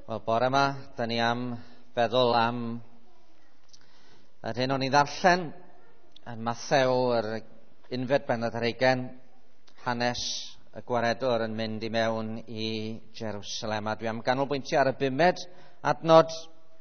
Wel, bore yma, da ni am feddwl am yr hyn o'n i ddarllen yn Mathew, yr unfed bennod ar 20, hanes y gwaredwr yn mynd i mewn i Jerusalem. A dwi am ganolbwyntio ar y 5 adnod.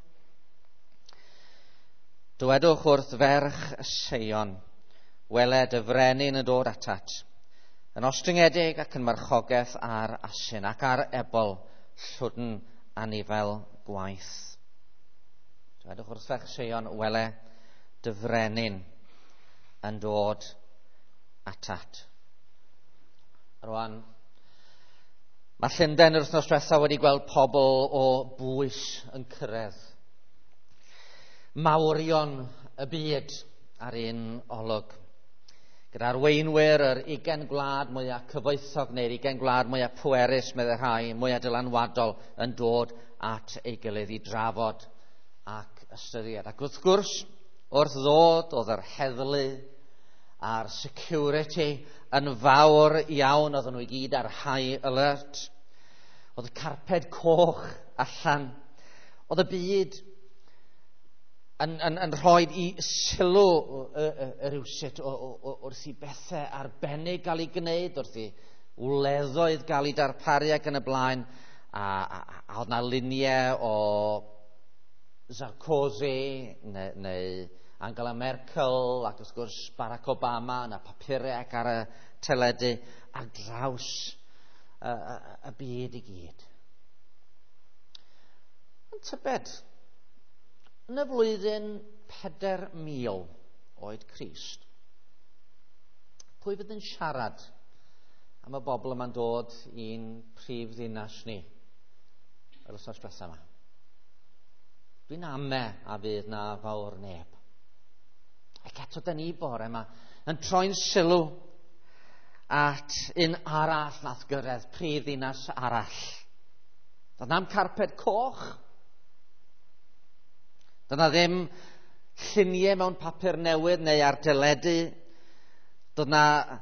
Dywedwch wrth ferch y Seion, weled y frenin yn dod atat, yn ostringedig ac yn marchogaeth ar asyn ac ar ebol llwdn anifel gwaith. Dywedwch wrth ferch Seion, wele dy frenin yn dod atat. Rwan, mae Llundain yr wythnos diwethaf wedi gweld pobl o bwys yn cyrraedd. Mawrion y byd ar un olwg. Gyda arweinwyr yr 20 gwlad mwyaf cyfoethog neu'r 20 gwlad mwyaf pwerus, meddai rhai, mwyaf dylanwadol yn dod at ei gilydd i drafod ac ystyried. Ac wrth gwrs, wrth ddod oedd yr heddlu a'r security yn fawr iawn, oedden nhw i gyd ar high alert. Oedd y carped coch allan. Oedd y byd yn rhoi i sylw rywsut wrth i bethau arbennig gael ei gwneud, wrth i wleddoedd gael ei darparu ac yn y blaen, a oedd yna luniau o Sarkozy neu Angela Merkel ac wrth gwrs Barack Obama, yna papurau ac ar y teledu ar draws y byd i gyd. Yn tybed, yn y flwyddyn 4000 oed Crist, pwy fydd yn siarad am y bobl yma'n dod i'n prif ddinas ni yr wythnos diwethaf yma? Dwi'n ame a fydd na fawr neb. Ac eto da ni bore yma yn troi'n sylw at un arall nath gyrraedd, prif ddinas arall. Doedd na'm carped coch. Doedd na ddim lluniau mewn papur newydd neu ar teledu. Doedd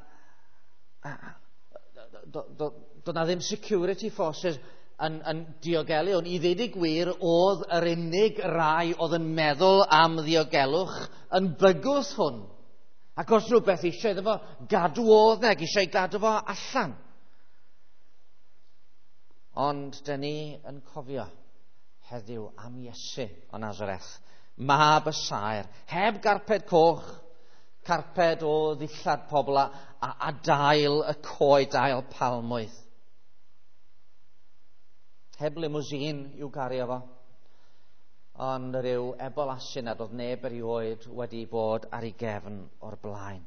na ddim security forces yn diogelu, ond i ddweud y gwir, oedd yr unig rai oedd yn meddwl am ddiogelwch yn bygwth hwn. Ac os rhywbeth eisiau iddo fo gadw oedd nag eisiau gadw fo allan. Ond da ni yn cofio heddiw am Iesu o Nazareth, mab y Saer, heb garped coch, carped o ddillad pobl a dail y coed, dail palmwydd. Heb limousine i'w gario fo, ond rhyw ebol asyn nad oedd neb erioed wedi bod ar ei gefn o'r blaen.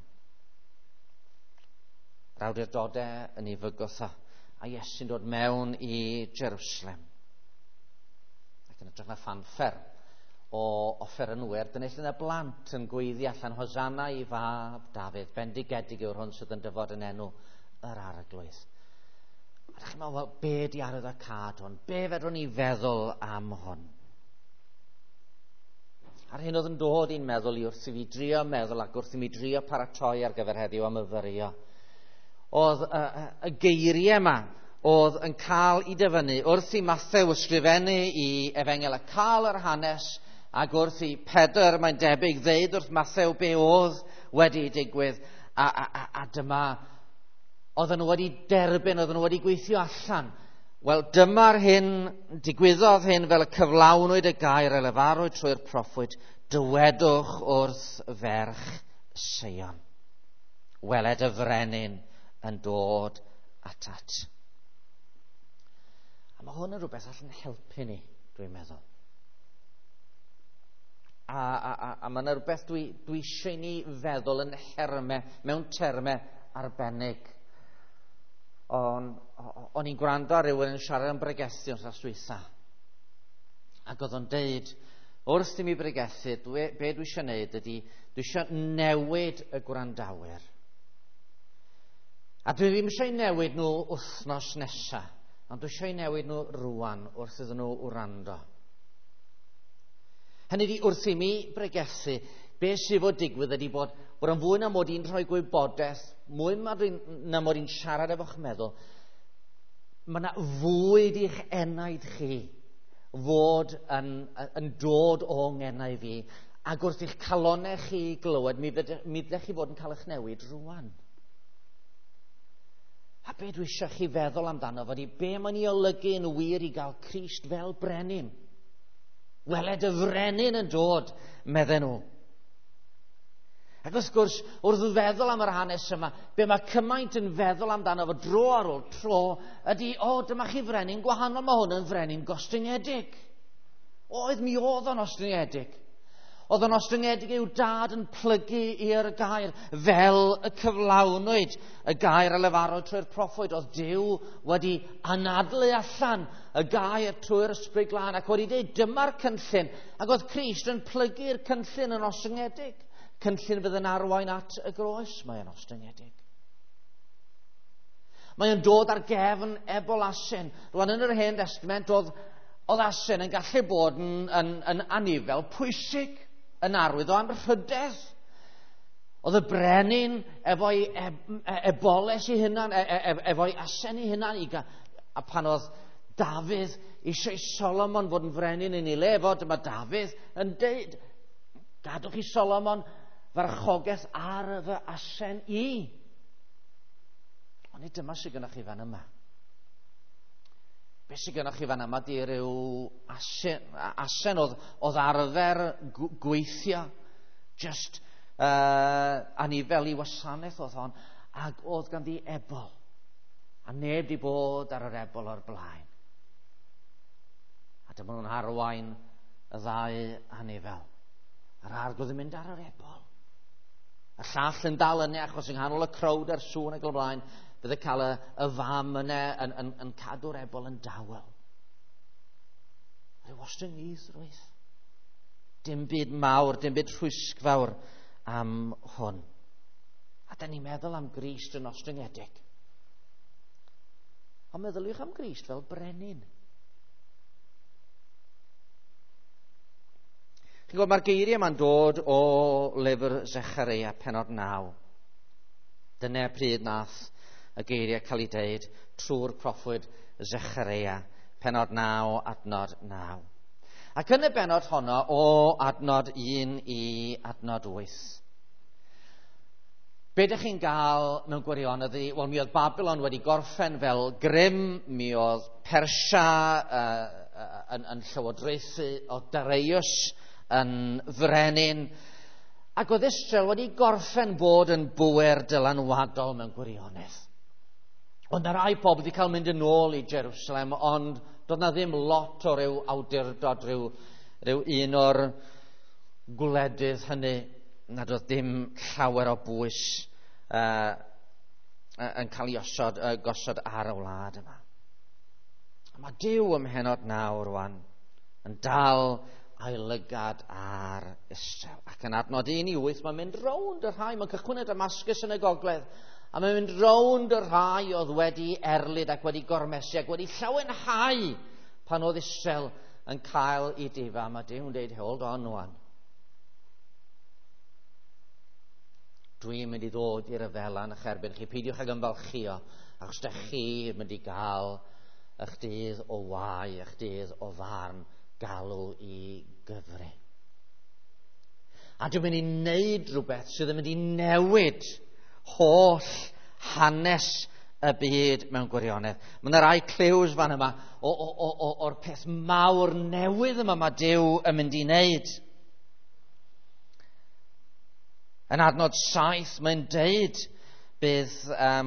Yr awdurdodau yn ei fygwth a Iesu'n dod mewn i Jerusalem. Ac yn edrych na ffanffer o offerynwyr, dyna lle yna blant yn gweiddi allan, Hosanna i fab Dafydd, bendigedig yw'r hwn sydd yn dyfod yn enw yr arglwydd. A ddech chi'n meddwl, be di arwydd o cad hwn? Be fedrwn ni feddwl am hwn? A'r hyn oedd yn dod i'n meddwl i wrth i fi drio meddwl ac wrth i mi drio paratoi ar gyfer heddiw am yfyrio. Oedd y geiriau yma oedd yn cael ei dyfynnu wrth i Mathew ysgrifennu i Efengel a cael yr hanes, ac wrth i Pedr, mae'n debyg, ddeud wrth Mathew be oedd wedi digwydd, a dyma oedden nhw wedi derbyn, oedden nhw wedi gweithio allan. Wel, dyma'r hyn, digwyddodd hyn fel y cyflawnwyd y gair a lefarwyd trwy'r proffwyd, dywedwch wrth ferch Seion, weled y frenin yn dod atat. A mae hwn yn rhywbeth allan helpu ni, dwi'n meddwl. A mae yna rhywbeth dwi eisiau ni feddwl yn hermau, mewn termau arbennig. O'n i'n gwrando ar rywun yn siarad am bregethu wrth aswytha. Ac oedd o'n deud, wrth i mi bregethu, be dwi eisiau gwneud ydy, dwi eisiau newid y gwrandawyr. A dwi ddim eisiau newid nhw wythnos nesaf, ond dwi eisiau newid nhw rwan wrth iddyn nhw wrando. Hynny ydy, wrth i mi bregethu, be sydd fod digwydd ydy bod yn fwy na mod i'n rhoi gwybodaeth, mwy na mod i'n siarad efo'ch meddwl, mae yna fwyd i'ch enaid chi fod yn dod o ngennau fi, ac wrth i'ch calonau chi glywed, mi ddech chi fod yn cael eich newid rwan. A be dwi eisiau chi feddwl amdano fod i be mae'n ei olygu yn wir i gael Crist fel brenin. Weled y frenin yn dod, medden nhw. Ac wrth gwrs, wrth feddwl am yr hanes yma, be mae cymaint yn feddwl amdano fo dro ar ôl tro, ydy, dyma chi frenin gwahanol, mae hwn yn frenin gostyngiedig. Oedd mi oedd o'n ostyngiedig. Oedd o'n ostyngiedig i'w dad yn plygu i'r gair fel y cyflawnwyd y gair a lefarwyd trwy'r proffwyd. Oedd Duw wedi anadlu allan y gair trwy'r ysbryd glân ac wedi dweud dyma'r cynllun. Ac oedd Crist yn plygu'r cynllun yn ostyngiedig. Cynllun fydd yn arwain at y groes, mae yn ostyngiedig. Mae yn dod ar gefn ebol asen. Rwan yn yr Hen Testament oedd asen yn gallu bod yn anifel pwysig, yn arwydd o anrhydedd. Oedd y brenin efo'i eboles i hunan, efo'i asen i hunan, a pan oedd Dafydd eisiau Solomon fod yn frenin yn ei le, dyma Dafydd yn deud, gadwch chi Solomon farchogaeth ar fy asen i. Ond dyma sydd gennych chi fan yma. Be sydd gennych chi fan yma di ryw asen oedd arfer gweithio, just anifel i wasanaeth oedd hon, ac oedd ganddi ebol. A neb di bod ar yr ebol o'r blaen. A dyma nhw'n arwain y ddau anifel. Yr arglwydd yn mynd ar yr ebol. Y llall yn dal yna achos yng nghanol y crowd a'r sŵn ac o blaen, bydd cael y fam yna yn cadw'r ebol yn dawel. Ryw ostyngydd rwydd. Dim byd mawr, dim byd rhwysgfawr am hwn. A da ni'n meddwl am Grist yn ostyngiedig. Ond meddyliwch am Grist fel brenin. Chi'n gwybod, mae'r geiriau yma'n dod o lyfr Zecharia, penod 9. Dyna pryd nath y geiriau cael ei deud trwy'r proffwyd Zecharia, penod 9, adnod 9. Ac yn y benod honno o adnod 1 i adnod 8. Be ydych chi'n gael mewn gwirionedd i? Wel, mi oedd Babylon wedi gorffen fel grym, mi oedd Persia yn llywodraethu o Dareius yn frenin, ac oedd Israel wedi gorffen bod yn bŵer dylanwadol mewn gwirionedd. Ond na rai pobl wedi cael mynd yn ôl i Jerusalem, ond doedd na ddim lot o ryw awdurdod, ryw un o'r gwledydd hynny, nad oedd dim llawer o bwys yn cael ei gosod ar y wlad yma. Mae Duw ym mhenod 9 rwan yn dal a'i lygad ar Israel. Ac yn adnod 1 i 8, mae'n mynd rownd y rhai, mae'n cychwyn y Damascus yn y gogledd, a mae'n mynd rownd y rhai oedd wedi erlyd ac wedi gormesu ac wedi llawenhau pan oedd Israel yn cael ei difa. Mae Duw'n dweud, hold on wan. Dwi'n mynd i ddod i'r yfelan eich erbyn chi. Peidiwch ag ymfalchio, achos da chi mynd i gael eich dydd o wai, eich dydd o farn, galw i gyfri. A dwi'n mynd i wneud rhywbeth sydd yn mynd i newid holl hanes y byd mewn gwirionedd. Mae yna rai cliws fan yma o'r peth mawr newydd yma mae Duw yn mynd i wneud. Yn adnod 7, mae'n deud bydd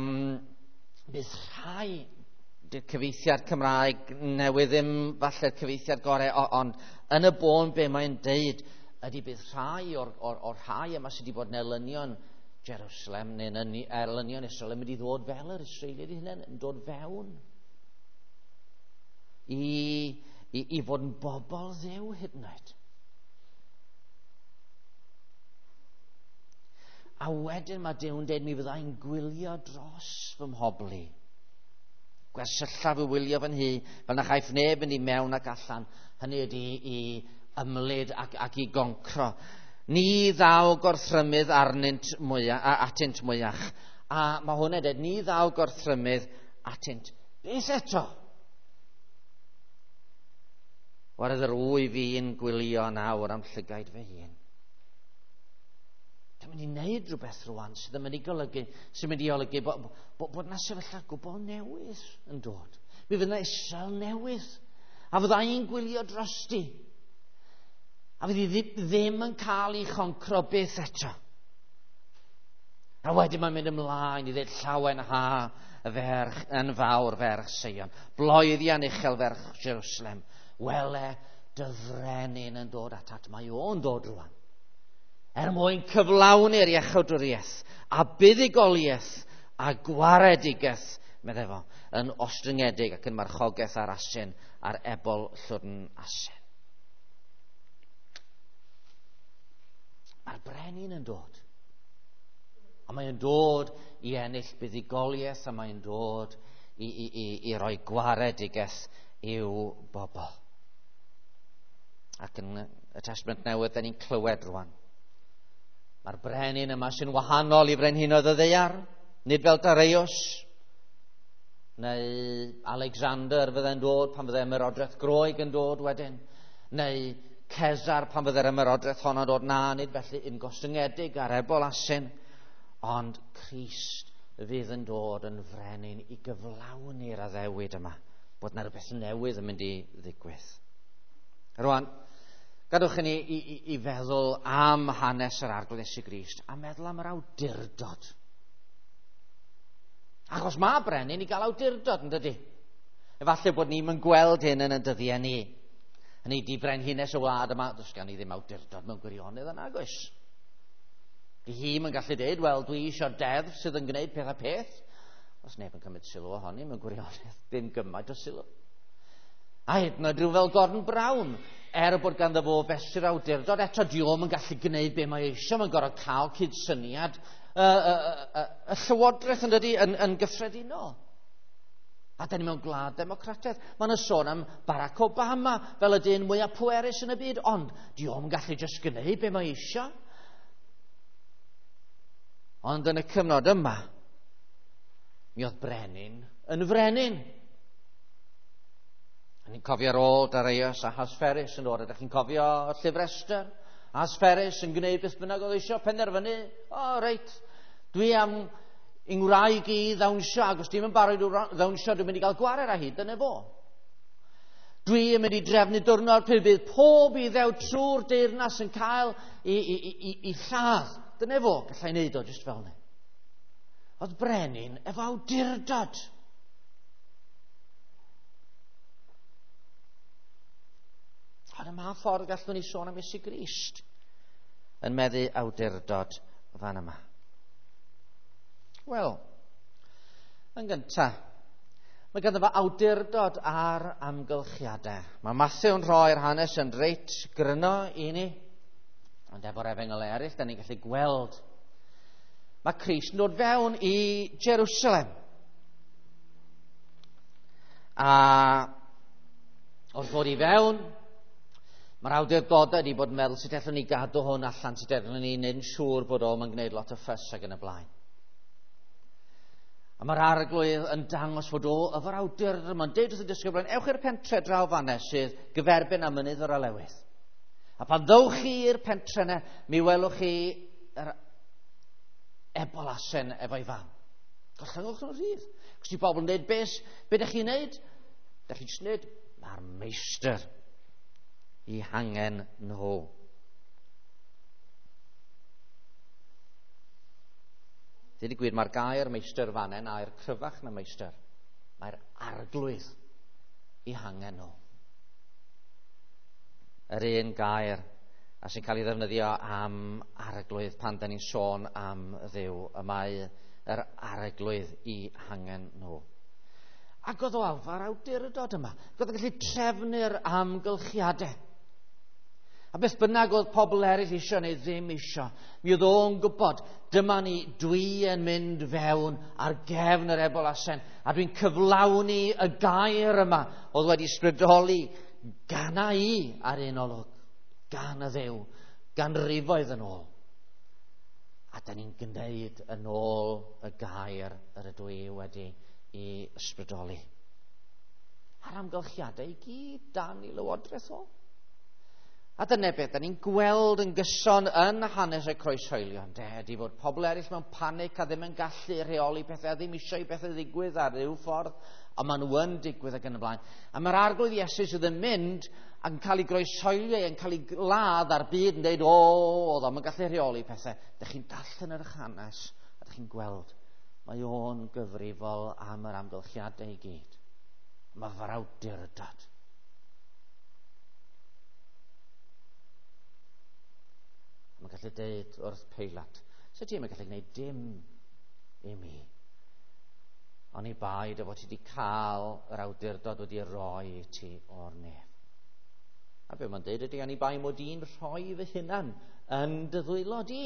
rhai, di'r cyfeithiad Cymraeg newydd ddim falle'r cyfeithiad gorau, ond yn y bôn be mae'n deud ydy bydd rhai o'r rhai yma sydd wedi bod yn elynion Jerusalem neu'n elynion Israel yn mynd i ddod fel yr Israeliad hynny, yn dod fewn i fod yn bobl Dduw hyd yn oed. A wedyn mae Duw'n deud mi fyddai'n gwylio dros fy mhobli. Gwersylla fy wylio fan hi, fel na chaiff neb yn ei mewn ac allan, hynny ydy i ymlyd ac i goncro. Ni ddaw gorthrymudd atynt mwyach. A mae hwnna dweud, ni ddaw gorthrymudd atynt. Beth eto? Warodd yr wy fi'n gwylio nawr am llygaid fy hun. Dwi'n mynd i wneud rhywbeth rwan sydd yn mynd i olygu bod na sefyllfa gwbl newydd yn dod. Mi fydd na Israel newydd. A fydda i'n gwylio drosti. A fydd i ddim yn cael ei choncro beth eto. A wedyn mae'n mynd ymlaen i ddweud llawen ha y ferch yn fawr ferch Sion. Bloeddian uchel ferch Jerusalem. Wele dy frenin yn dod atat. Mae o'n dod rwan. Mwyn cyflawni'r iechawdwriaeth a buddigoliaeth a gwaredigaeth, meddai fo, yn ostryngedig ac yn marchogaeth ar asyn ar ebol llwrn asyn. Mae'r brenin yn dod. A mae'n dod i ennill buddigoliaeth a mae'n dod i roi gwaredigaeth i'w bobl. Ac yn y Testament Newydd, da ni'n clywed rwan. Mae'r brenin yma sy'n wahanol i frenhinoedd y ddaear, nid fel Dareios, neu Alexander fydde'n dod pan fydde'r ymerodraeth Groeg yn dod wedyn, neu Cesar pan fydde'r ymerodraeth hon yn dod, na, nid felly yn gostyngedig ar ebol asyn, ond Crist fydd yn dod yn frenin i gyflawni'r addewid yma, bod na rhywbeth newydd yn mynd i ddigwydd. Rwan, gadwch i ni i feddwl am hanes yr arglwydd Iesu Grist a meddwl am yr awdurdod. Achos mae brenin i gael awdurdod, yn dydi? Efallai bod ni'n gweld hyn yn y dyddiau ni. Hynny di brenhines y wlad yma, does gan i ddim awdurdod mewn gwirionedd yn agos. Di hi yn gallu dweud, wel, dwi eisiau deddf sydd yn gwneud peth a peth. Os neb yn cymryd sylw ohoni mewn gwirionedd, ddim gymaint o sylw. A hyd yn oed rhyw fel Gordon Brown, bod ganddo fo fesur awdurdod, eto diom yn gallu gwneud be mae eisiau, mae'n gorfod cael cydsyniad y llywodraeth yn dydi yn gyffredinol. A da ni mewn gwlad democrataidd. Mae'n sôn am Barack Obama fel y dyn mwyaf pwerus yn y byd, ond diom yn gallu just gwneud be mae eisiau. Ond yn y cyfnod yma, mi oedd brenin yn frenin. Ni'n cofio ar ôl Dareios a Hasferus yn dod. Ydych chi'n cofio y llyfr Ester? Hasferus yn gwneud beth bynnag oedd eisiau penderfynu. Reit, dwi am yng ngwraig i ddawnsio, ac os dim yn barod ddawnsio, dwi'n mynd i gael gwared â hi, dyna fo. Dwi yn mynd i drefnu diwrnod pe bydd pob i ddew trwy'r deyrnas yn cael i lladd. Dyna fo, gallai wneud o jyst fel yna. Oedd brenin efo awdurdod. Ond y math ffordd gallwn ni sôn am Iesu Grist yn meddu awdurdod fan yma. Wel, yn gyntaf, mae ganddo fo awdurdod ar amgylchiadau. Mae Mathew'n rhoi'r hanes yn reit gryno i ni, ond efo'r efengylau eraill, da ni'n gallu gweld. Mae Crist yn dod fewn i Jerusalem. A wrth fod i fewn, mae'r awdurdodau wedi bod yn meddwl sut allwn ni gadw hwn allan, sut allwn ni wneud yn siŵr bod o'n gwneud lot o ffys ac yn y blaen. A mae'r arglwydd yn dangos fod efo'r awdurdod yma'n deud wrth y disgybl, ewch i'r pentre draw fanne sydd gyferbyn a mynydd o'r Olewydd. A pan ddowch chi i'r pentre yna, mi welwch chi yr ebolasen efo'i fan. Gollangwch nhw'n rhydd. Cos i bobl yn dweud, be ydych chi'n neud? Ydych chi'n just neud? Mae'r meistr i hangen nhw. Dyd i gwir, mae'r gair meistr fan hyn a'r cryfach na meistr. Mae'r arglwydd i hangen nhw. Yr un gair a sy'n cael ei ddefnyddio am arglwydd pan da ni'n sôn am Dduw, y mae yr arglwydd i hangen nhw. Ac oedd o alfa'r awdurdod yma. Oedd o'n gallu trefnu'r amgylchiadau. A beth bynnag oedd pobl eraill eisiau neu ddim eisiau, mi oedd o'n gwybod, dyma ni, dwi yn mynd fewn ar gefn yr ebolasen, a dwi'n cyflawni y gair yma oedd wedi ysbrydoli gana i ar un olwg, gan y Dduw, gan rifoedd yn ôl. A da ni'n gwneud yn ôl y gair yr ydw i wedi i ysbrydoli. a'r amgylchiadau i gyd dan i lywodraeth o. A dyna beth, da ni'n gweld yn gyson yn hanes y croeshoelion, ydy fod pobl eraill mewn panic a ddim yn gallu rheoli pethau, a ddim eisiau i bethau ddigwydd ar ryw ffordd, a maen nhw yn digwydd ac yn y blaen. A mae'r arglwydd Iesu sydd yn mynd ac yn cael ei groeshoelio, yn cael ei ladd ar byd yn dweud, oedd o'n gallu rheoli pethau. Dych chi'n darllen yr hanes, a dych chi'n gweld, mae o'n gyfrifol am yr amgylchiadau i gyd. Mae frawddurdod. Mae'n gallu dweud wrth Peilat, so ti'n gallu gwneud dim i mi. Ond i baid o fod ti wedi cael yr awdurdod wedi roi i ti o'r nef. A be mae'n dweud ydy, ond i bai mod i'n rhoi fy hunan yn dy ddwylo di.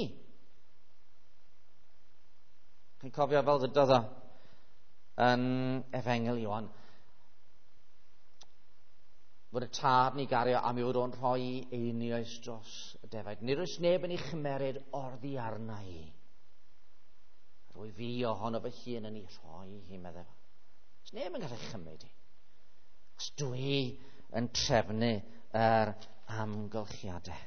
Chi'n cofio fel ddydodd o yn Efengel Ioan, fod y tad ni gario am ei fod o'n rhoi einioes dros y defaid. Nid oes neb yn ei chymeryd orddi arna i. Rwy fi ohono fy hun yn ei rhoi hi, meddwl. Oes neb yn gallu chymryd i. Os dwi yn trefnu yr amgylchiadau.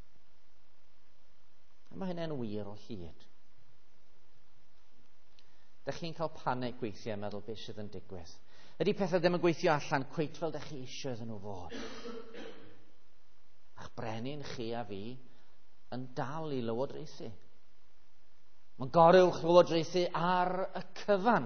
A mae hynny'n wir o hyd. Dych chi'n cael panic weithiau meddwl beth sydd yn digwydd. Ydy pethau ddim yn gweithio allan cweit fel dych chi eisiau iddyn nhw fod. A'ch brenin chi a fi yn dal i lywodraethu. Mae'n gorywch lywodraethu ar y cyfan.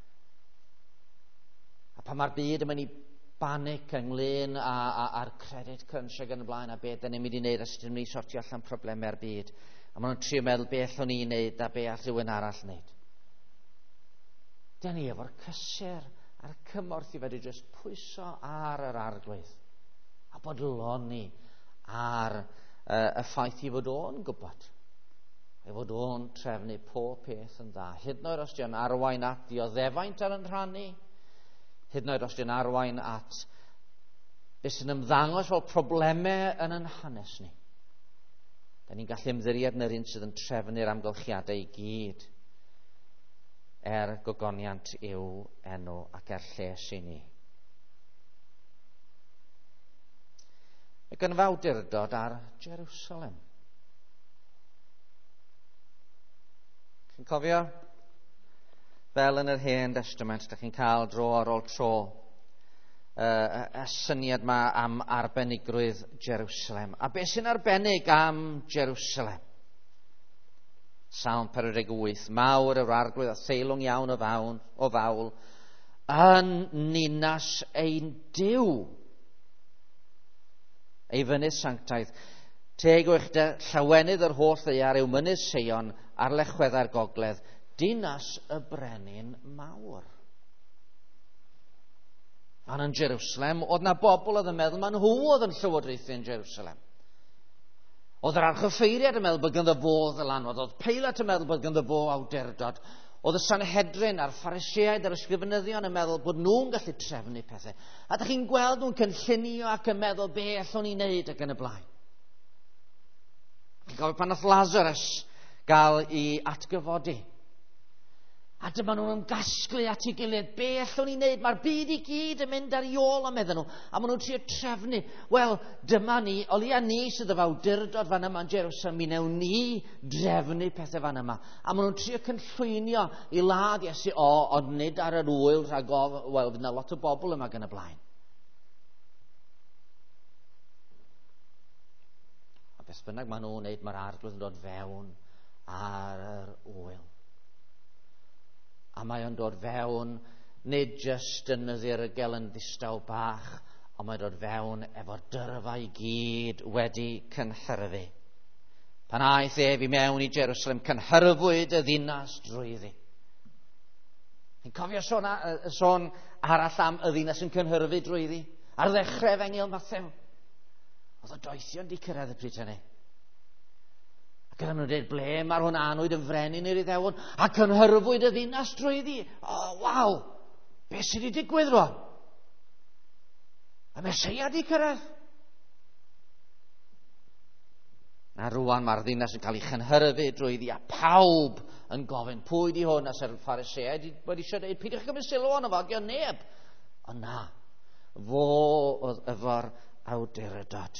A pan mae'r byd yn mynd i banic ynglyn a'r credit crunch ac yn y blaen a beth dyn ni'n mynd i wneud os ydym ni'n sortio allan problemau'r byd. A maen nhw'n trio meddwl beth o'n i'n wneud a beth all rhywun arall wneud. Dyn ni efo'r cysur a'r cymorth i fedru jyst pwyso ar yr arglwydd a bodloni ar y ffaith i fod o'n gwybod ei fod o'n trefnu pob peth yn dda, hyd yn oed os di'n arwain at dioddefaint ar yn rhannu, hyd yn oed os di'n arwain at beth sy'n ymddangos fel problemau yn yn hanes ni. Da ni'n gallu ymddiried yn yr un sydd yn trefnu'r amgylchiadau i gyd. Gogoniant yw enw ac lles i ni. Mae gan fawdurdod ar Jerusalem. Chi'n cofio? Fel yn yr Hen Testament, da chi'n cael dro ar ôl tro y syniad yma am arbenigrwydd Jerusalem. A beth sy'n arbennig am Jerusalem? Psalm 48, mawr yr arglwydd a theilwng iawn o fawl, yn ninas ein Duw. Ei fynydd sanctaidd, teg o'ch dy llawenydd yr holl ddeiar yw mynydd Sion ar lechweddau'r gogledd, dinas y brenin mawr. A'n yn Jerusalem, oedd na bobl oedd yn meddwl, ma'n nhw oedd yn llywodraethu yn Jerusalem. Oedd yr archoffeiriad yn meddwl bod ganddo fo ddylanwad, oedd Peilat yn meddwl bod ganddo fo awdurdod, oedd y Sanhedrin a'r Pharisëaid a'r ysgrifenyddion yn meddwl bod nhw'n gallu trefnu pethau. A dych chi'n gweld nhw'n cynllunio ac yn meddwl beth o'n i'n neud ac yn y blaen. Chi'n gofio pan nath Lazarus gael i atgyfodi. A dyma nhw'n ymgasglu at ei gilydd. Beth o'n i'n neud? Mae'r byd i gyd yn mynd ar ei ôl am meddyn nhw. A maen nhw'n trio trefnu. Wel, dyma ni, o leia ni sydd y fawdurdod fan yma yn Jerusalem, mi newn ni drefnu pethau fan yma. A maen nhw'n trio cynllwynio i ladd Iesu, ond nid ar yr wyl rhag wel, fydd yna lot o bobl yma gan y blaen. A beth bynnag maen nhw'n neud, mae'r arglwydd yn dod fewn ar yr wyl. A mae o'n dod fewn nid jyst yn y ddirgel yn ddistaw bach, ond mae'n dod fewn efo'r dyrfa i gyd wedi cynhyrfu. Pan aeth ef i mewn i Jerusalem, cynhyrfwyd y ddinas drwyddi. Chi'n cofio sôn arall am y ddinas yn cynhyrfu drwyddi? Ar ddechrau Efengil Mathew. Oedd y doethion di cyrraedd y pryd hynny. Gyda nhw'n dweud, ble mae'r hwn anwyd yn frenin i'r Iddewon, a cynhyrfwyd y ddinas drwyddi. Waw, beth sydd wedi digwydd rwan? Y Meseia di cyrraedd. Na rwan mae'r ddinas yn cael ei chynhyrfu drwyddi, a pawb yn gofyn, pwy di hwn, as yr Pharisëaid wedi eisiau dweud, pidwch gymryd sylw ond o fagio neb. Ond na, Fo oedd efo'r awdurdod.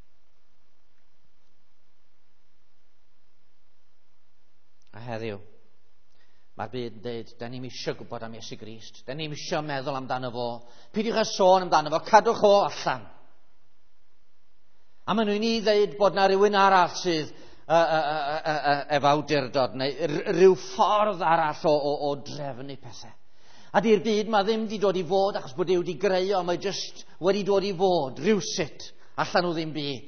A heddiw, mae'r byd yn dweud, da ni'n eisiau gwybod am Iesu Grist. Da ni'n eisiau meddwl amdano fo. Peidiwch â sôn amdano fo, cadwch o allan. A maen nhw'n i ddeud bod na rhywun arall sydd efo awdurdod, neu rhyw ffordd arall o drefnu pethau. A di'r byd mae ddim wedi dod i fod achos bod Duw wedi greu o, mae jyst wedi dod i fod, rhywsut, allan o ddim byd.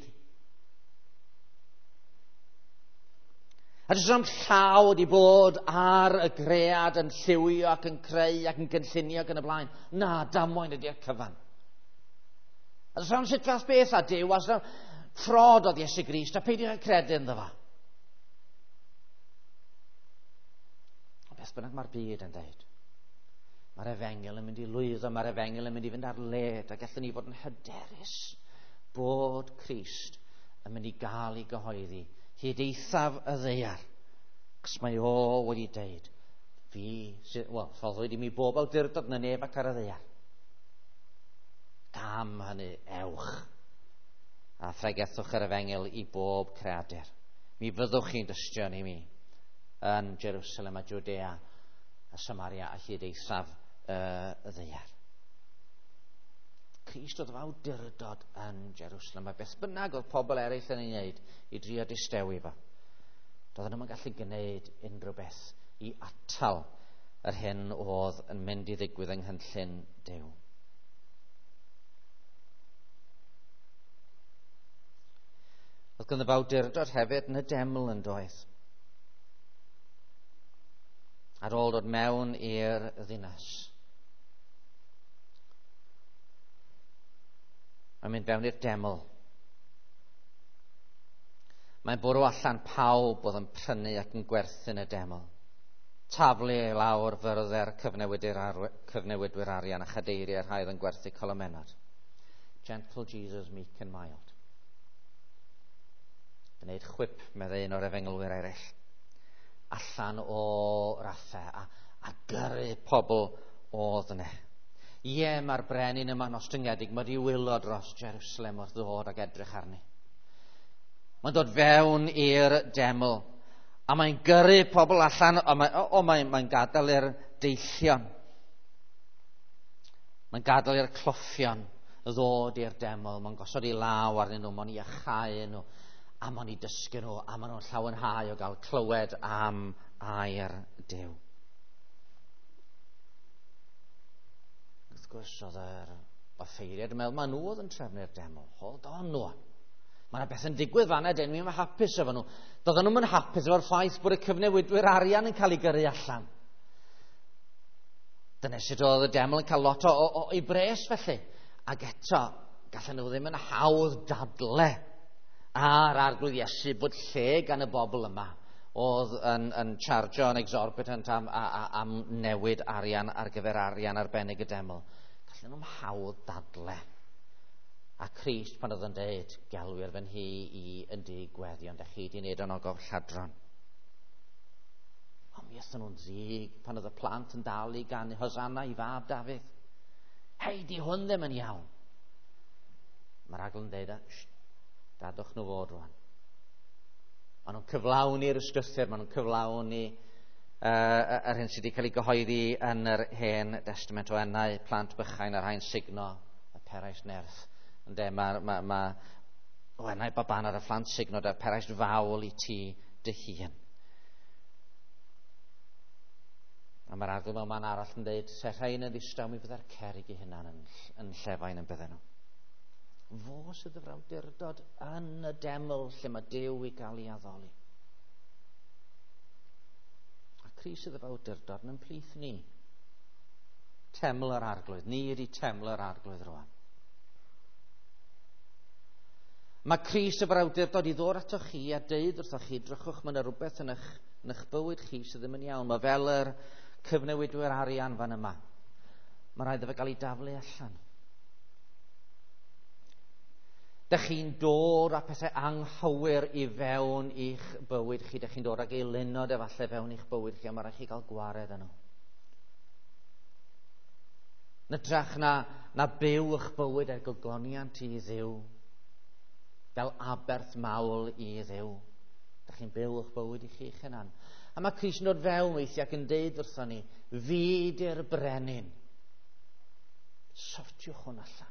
A jyst am llaw wedi bod ar y gread yn lliwio ac yn creu ac yn gynllunio ac yn y blaen. Na, damwain ydy'r cyfan. A jyst am sut fath beth a Duw, a jyst am ffrod oedd Iesu Grist, a peidiwch â credu ynddo fo. A beth bynnag mae'r byd yn dweud. Mae'r efengil yn mynd i lwyddo, mae'r efengil yn mynd i fynd ar led, a gallwn ni fod yn hyderus bod Crist yn mynd i gael ei gyhoeddi hyd eithaf y ddeiar, cos mae o wedi deud, ffoddwyd i mi bob awdurdod na neb ac ar y ddeiar. Am hynny ewch, a thregethwch yr efengil i bob creadur. Mi fyddwch chi'n dystion i mi yn Jerusalem a Judea a Samaria a hyd eithaf y ddeiar. Crist oedd awdurdod yn Jerusalem, a beth bynnag oedd pobl eraill yn ei wneud i drio distewi fo. Doedden nhw'n gallu gwneud unrhyw beth i atal yr hyn oedd yn mynd i ddigwydd yng nghynllun Duw. Oedd ganddo fo awdurdod hefyd yn y deml yn doedd. Ar ôl dod mewn i'r ddinas. Mae'n mynd fewn i'r deml. Mae'n bwrw allan pawb oedd yn prynu ac yn gwerthu'n y deml. Taflu ei lawr fyrddau'r cyfnewidwyr arian a chadeiriau rhai yn gwerthu colomennod. Gentle Jesus, meek and mild. Gwneud chwip, meddai un o'r efengelwyr eraill, allan o rathau a gyrru pobl oedd yna. Ie, mae'r brenin yma nos dyngedig, mae wedi wylo dros Jerusalem wrth ddod ac edrych arni. Mae'n dod fewn i'r deml, a mae'n gyrru pobl allan, mae'n gadael i'r deillion. Mae'n gadael i'r cloffion ddod i'r deml, mae'n gosod i law arnyn nhw, mae'n i achau nhw, a mae'n i dysgu nhw, a mae'n nhw'n llawenhau o gael clywed am air Duw. Wrth gwrs, oedd yr offeiriad yn meddwl, mae nhw oedd yn trefnu'r deml. Hold on nhw. Mae yna beth yn digwydd fan'na, dyn nhw'n hapus efo nhw. Doedden nhw'n hapus efo'r ffaith bod y cyfnewidwyr arian yn cael ei gyrru allan. Dyna sut oedd y deml yn cael lot o'i bres felly. Ac eto, gallen nhw ddim yn hawdd dadle ar arglwydd Iesu bod lle gan y bobl yma oedd yn chargio yn exorbitant am newid arian ar gyfer arian arbennig y deml. Gallen nhw'n hawdd dadle. A Crist pan oedd yn dweud, gelwyr fy nhi i yn digweddion, da chi di wneud yn ogof lladron. Ond mi ystyn nhw'n ddig pan oedd y plant yn dal i gan Hosanna i fab Dafydd. Hei, di hwn ddim yn iawn. Mae'r agl yn dweud, dadwch nhw fod rwan. Maen nhw'n cyflawni'r ystrysur, maen nhw'n cyflawni yr hyn sydd wedi cael ei gyhoeddi yn yr Hen Testament o ennau plant bychain a'r hain signo y perais nerth. Ynde, o ennau baban ar y phlant signo y perais fawl i ti dy hun. A mae'r arglwydd mewn man arall yn dweud, se rhain yn ddistaw mi fydda'r cerig i hynna'n yn llefain yn bydden nhw. Fo sydd y frawdurdod yn y deml lle mae Duw i gael ei addoli. A Crist sydd y frawdurdod yn plith ni. Teml yr arglwydd. Ni ydi teml yr arglwydd rwan. Mae Crist y frawdurdod i ddod atoch chi a deud wrthoch chi, drychwch mae yna rhywbeth yn eich bywyd chi sydd ddim yn iawn. Mae fel yr cyfnewidwyr arian fan yma. Mae rhaid i fe gael ei daflu allan. Dych chi'n dod â pethau anghywir i fewn i'ch bywyd chi. Dych chi'n dod ag eilunod efallai fewn i'ch bywyd chi, a mae rhaid chi gael gwared yn nhw. Nytrach na byw eich bywyd er gogloniant i Dduw. Fel aberth mawl i Dduw. Dych chi'n byw eich bywyd i chi'ch hunan. A mae Crist yn dod fewn weithiau ac yn deud wrthon ni, fi di'r brenin. Sortiwch hwn allan.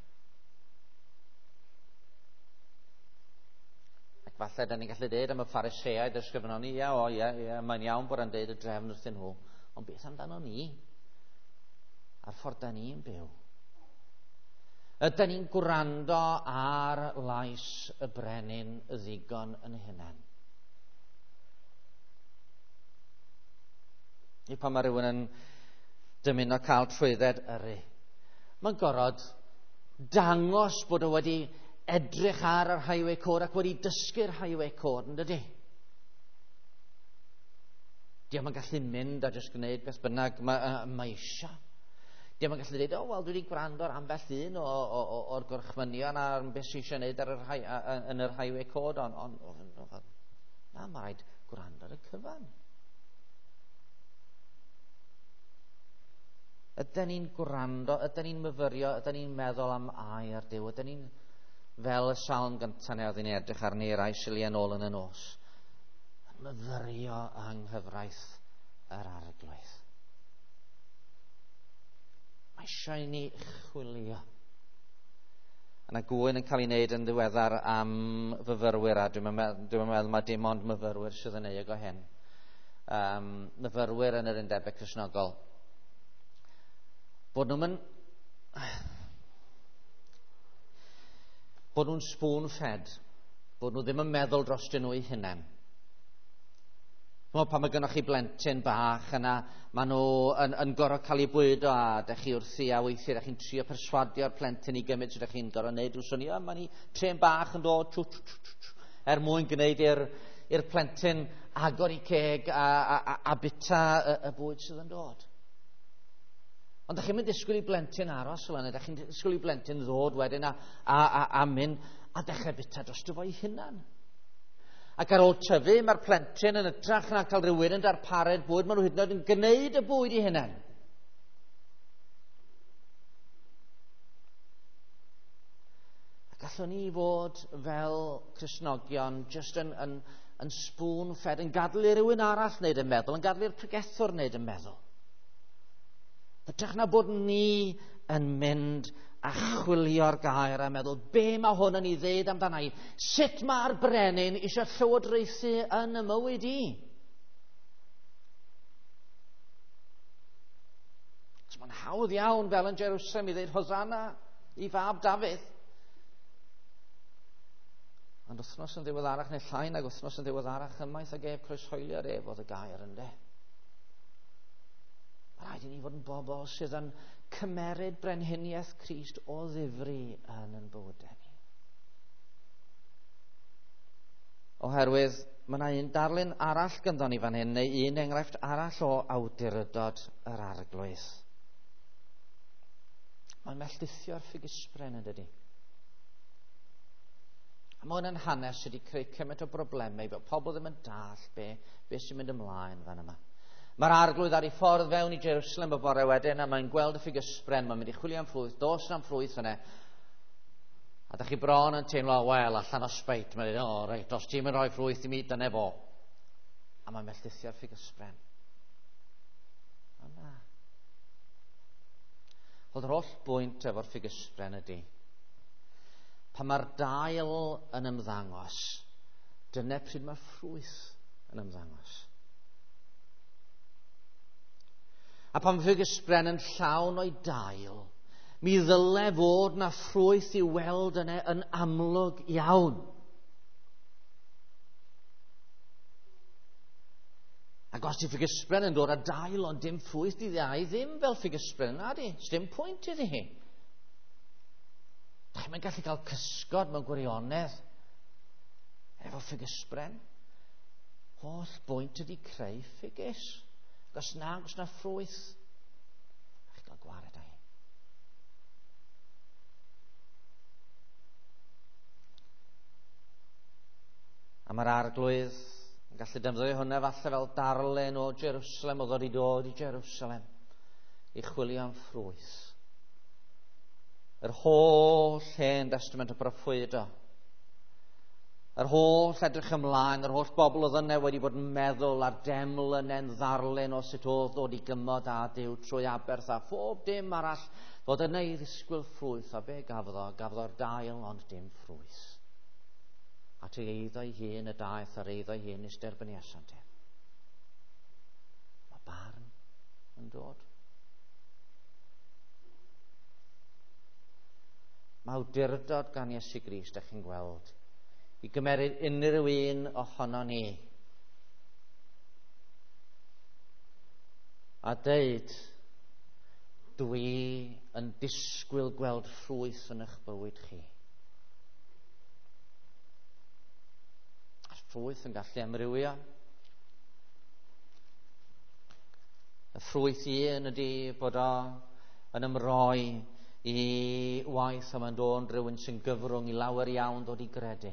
Ac falle da ni'n gallu deud am y Pharisæaid ysgrifennon ni, mae'n iawn bod yn deud y drefn wrthyn nhw. Ond beth amdano ni? A'r ffordd da ni'n byw. Ydyn ni'n gwrando ar lais y brenin y ddigon yn hunain. I pan mae rhywun yn dymuno cael trwydded yrru, mae'n gorfod dangos bod o wedi edrych ar yr highway code ac wedi dysgu'r highway code, yn dydi? Diolch yn gallu mynd a jyst gwneud beth bynnag mae eisiau. Diolch yn gallu dweud, wel, dwi wedi gwrando ar ambell un o'r gorchmynion a beth sy'n eisiau gwneud yn yr highway code, ond na, mae rhaid gwrando ar y cyfan. Ydyn ni'n gwrando, ydyn ni'n myfyrio, ydyn ni'n meddwl am air Duw, ydyn ni'n fel y salm gyntaf neu oedd ni'n edrych arni rai silia nôl yn y nos, yn myfyrio yng nghyfraith yr arglwydd. Mae eisiau ni chwilio. Yna gwyn yn cael ei wneud yn ddiweddar am fyfyrwyr, a dwi'n meddwl mae dim ond myfyrwyr sydd yn ei o hyn. Myfyrwyr yn yr undebau Cristnogol. Bod nhw'n spoon-fed, bod nhw ddim yn meddwl dros nhw eu hunain. Pan mae gennych chi blentyn bach yna, maen nhw yn gorfod cael ei bwydo a dych chi wrthi a weithiau dych chi'n trio perswadio'r plentyn i gymryd sydd dych chi'n gorfod wneud drwy swnio, mae ni tren bach yn dod mwyn gwneud i'r plentyn agor i ceg a bita y bwyd sydd yn dod. Ond ydych chi'n mynd disgwyl i blentyn aros fel yna, ydych chi'n disgwyl i blentyn ddod wedyn a mynd a dechrau bita dros dy fo'i hunan. Ac ar ôl tyfu, mae'r plentyn yn ytrach na cael rhywun yn darparu'r bwyd, maen nhw hyd yn oed yn gwneud y bwyd i hunan. A gallwn ni fod fel Cristnogion jyst yn spoon-fed, yn gadlu i rhywun arall wneud yn meddwl, yn gadlu'r pregethwr wneud yn meddwl. Ydych na bod ni yn mynd a chwilio'r gair a meddwl, be mae hwn yn ei ddeud amdana i? Sut mae'r brenin eisiau llywodraethu yn y mywyd i? Mae'n hawdd iawn fel yn Jerusalem i ddeud Hosanna i fab Dafydd. Ond wythnos yn ddiweddarach neu llai nag wythnos yn ddiweddarach ymaith a gef croeshoelio'r ef oedd y gair ynddo. Mae rhaid i ni fod yn bobl sydd yn cymeryd brenhiniaeth Crist o ddifri yn bywydau ni. Oherwydd, mae yna un darlun arall gynddo ni fan hyn, neu un enghraifft arall o awdurdod yr arglwydd. Mae'n melltithio'r ffigysbren yn dydi. A mae hwn yn hanes sydd wedi creu cymaint o broblemau, bod pobl ddim yn dall be sy'n mynd ymlaen fan yma. Mae'r arglwydd ar ei ffordd fewn i Jerusalem y bore wedyn, a mae'n gweld y ffigysbren, mae'n mynd i chwilio am ffrwyth, dos am ffrwyth yna. A dych chi bron yn teimlo, wel, allan o speit, mae'n dweud, reit, os ti'n mynd rhoi ffrwyth i mi, dyna fo. A mae'n melltithio'r ffigysbren. O na. Oedd yr holl bwynt efo'r ffigysbren ydy. Pan mae'r dail yn ymddangos, dyna pryd mae'r ffrwyth yn ymddangos. A pan ffigysbren yn llawn o'i dail, mi ddyle fod na ffrwyth i weld yna yn amlwg iawn. Ac os di ffigysbren yn dod â dail ond dim ffrwyth i ddau, ddim fel ffigysbren yna di, dim pwynt iddi hi. Da chi'n gallu cael cysgod mewn gwirionedd efo ffigysbren. Holl bwynt ydi creu ffigys. Os na ffrwyth, a'ch gael gwared â hi. A mae'r arglwydd yn gallu defnyddio hwnna falle fel darlun o Jerusalem, oedd wedi dod i Jerusalem i chwilio am ffrwyth. yr holl Hen Testament y proffwydo. Yr holl edrych ymlaen, yr holl bobl oedd yna wedi bod yn meddwl ar deml yn ddarlun o sut oedd dod i gymod a Duw trwy Aberth a phob dim arall fod yna i ddisgwyl ffrwyth. A be gafodd o? Gafodd o'r dail ond dim ffrwyth. A ti eiddo i hun y daeth a'r eiddo i hun ystyr byniasant e. Mae barn yn dod. Mae awdurdod gan Iesu Grist, ych chi'n gweld, i gymeryd unrhyw un ohono ni a deud, dwi yn disgwyl gweld ffrwyth yn eich bywyd chi. A ffrwyth yn gallu amrywio. Y ffrwyth un ydy bod o yn ymroi i waith a mae'n dod rhywun sy'n gyfrwng i lawer iawn dod i gredu.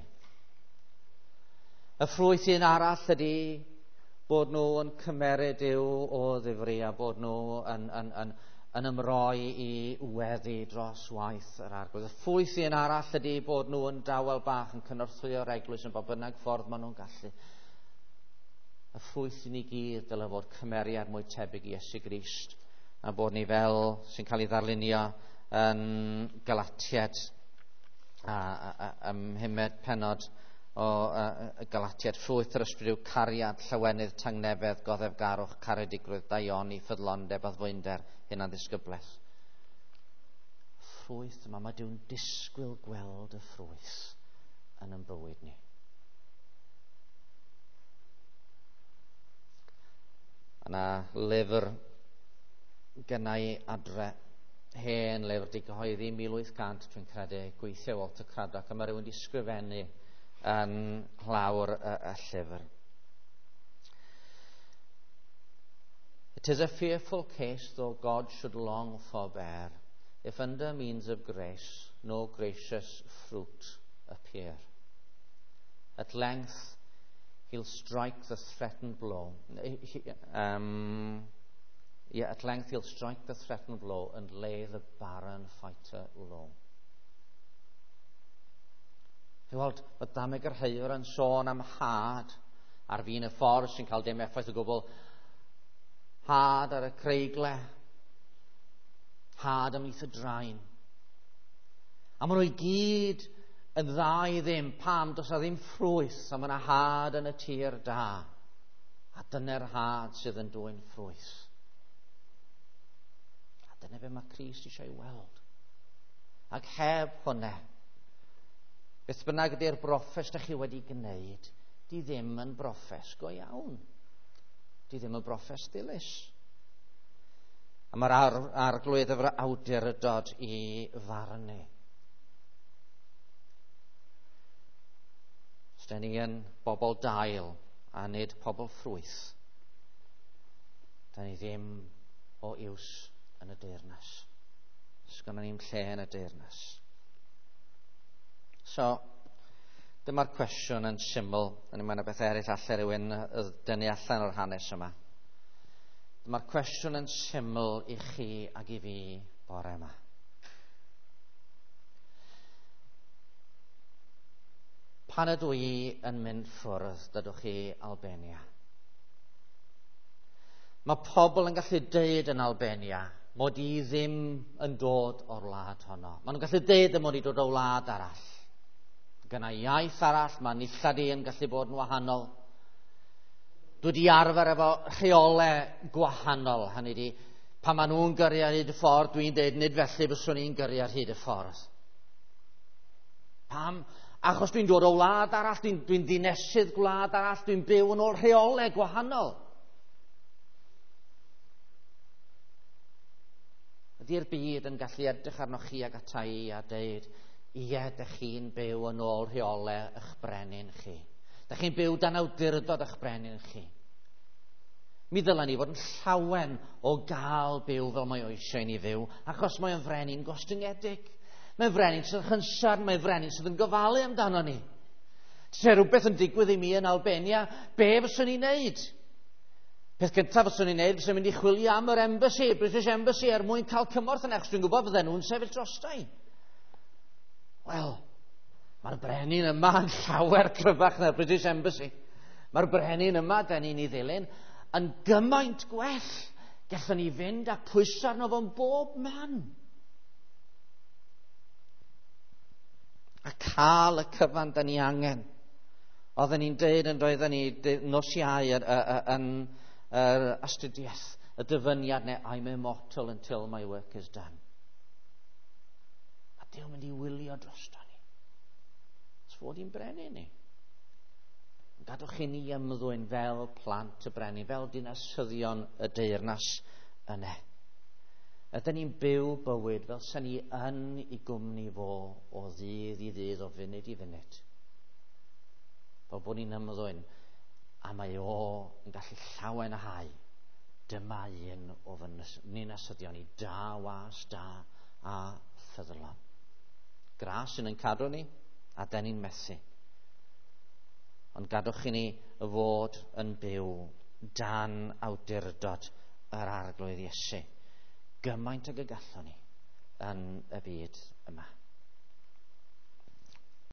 Y ffrwyth un arall ydy bod nhw yn cymeryd Duw o ddifri a bod nhw yn ymroi i weddi dros waith yr arglwydd. Y ffrwyth un arall ydy bod nhw yn dawel bach yn cynorthwyo'r eglwys yn bob bynnag ffordd maen nhw'n gallu. Y ffrwyth i ni gyd dylai fod cymeriad mwy tebyg i Iesu Grist a bod ni fel sy'n cael ei ddarlunio yn Galatied ymhymed penod o Galatied, ffrwyth yr ysbryd yw cariad, llawenydd, tangnefedd, goddefgarwch, caredigrwydd, daioni, ffyddlondeb, addfwynder, hunandisgybleth. Ffrwyth yma, mae Duw'n disgwyl gweld y ffrwyth yn ein bywyd ni. Yna lyfr gennai adre, hen lyfr di gyhoeddi 1800, dwi'n credu, gweithio Walter Craddock, a mae rhywun di sgrifennu yn lawr y llyfr. It is a fearful case, though God should long forbear, if under means of grace no gracious fruit appear. At length he'll strike the threatened blow. At length he'll strike the threatened blow and lay the barren fighter low. Weld, mae Dameg yr Heiwr yn sôn am had ar fin y ffordd sy'n cael dim effaith o gwbl. Had ar y creigle, had ymlith y draen. A maen nhw i gyd yn dda i ddim, pam does a ddim ffrwyth, a mae yna had yn y tir da. A dyna'r had sydd yn dwyn ffrwyth. A dyna be mae Crist eisiau ei weld. Ac heb hwnna, beth bynnag ydy'r broffes da chi wedi gwneud, di ddim yn broffes go iawn. Di ddim yn broffes dilys. A mae'r arglwydd efo'r awdurdod i farnu. Os da ni yn bobl dail a nid pobl ffrwyth, da ni ddim o iws yn y deyrnas. Sgynna ni'n lle yn y deyrnas. So, dyma'r cwestiwn yn syml, yn ymwneud â beth eraill allan rhywun dynnu allan o'r hanes yma. Dyma'r cwestiwn yn syml i chi ac i fi bore yma. Pan ydw i yn mynd ffwrdd, dydwch chi Albania? Mae pobl yn gallu deud yn Albania mod i ddim yn dod o'r wlad honno. Maen nhw'n gallu deud mod i dod o wlad arall. Gyna iaith arall, mae nillad i yn gallu bod yn wahanol. Dwi wedi arfer efo rheolau gwahanol, hynny di, pan maen nhw'n gyrru ar hyd y ffordd, dwi'n dweud nid felly byswn i'n gyrru ar hyd y ffordd. Pam? Achos dwi'n dod o wlad arall, dwi'n dinesydd gwlad arall, dwi'n byw yn ôl rheolau gwahanol. Ydy'r byd yn gallu edrych arnoch chi ag ata i a deud, ie, dych chi'n byw yn ôl rheolau eich brenin chi. Dych chi'n byw dan awdurdod eich brenin chi. Mi ddylen ni fod yn llawen o gael byw fel mae o eisiau ni fyw, achos mae'n frenin gostyngedig. Mae'n frenin sydd yn chynsarn, mae'n frenin sydd yn gofalu amdano ni. Se rhywbeth yn digwydd i mi yn Albania, be fyswn i'n neud? Peth cyntaf fyswn i'n neud, fyswn i'n mynd i chwilio am yr embassy, British Embassy, mwyn cael cymorth yn eich, dwi'n gwybod fydden nhw'n sefyll drostai. Wel, mae'r brenin yma yn llawer cryfach na'r British Embassy. Mae'r brenin yma, da ni'n ei ddilyn, yn gymaint gwell. Gallwn ni fynd a pwysio arno fo'n bob man. A cael y cyfan da ni angen. Oedden ni'n deud yn doedden ni nos Iau yn astudiaeth, y dyfyniad neu I'm immortal until my work is done. A Duw mynd i wylio drosto ni. Os fod i'n brenin ni. Gadwch i ni ymddwyn fel plant y brenin, fel dinasyddion y deyrnas yna. Ydyn ni'n byw bywyd fel sy'n ni yn ei gwmni fo o ddydd i ddydd, o funud i funud. Fel bod ni'n ymddwyn, a mae o yn gallu llawen a hau. Dyma un o fy ninasyddion ni, da was, da a ffyddlon. Gras sy'n yn cadw ni, a da ni'n methu. Ond gadwch i ni y fod yn byw dan awdurdod yr arglwydd Iesu. Gymaint ag y gallwn ni yn y byd yma.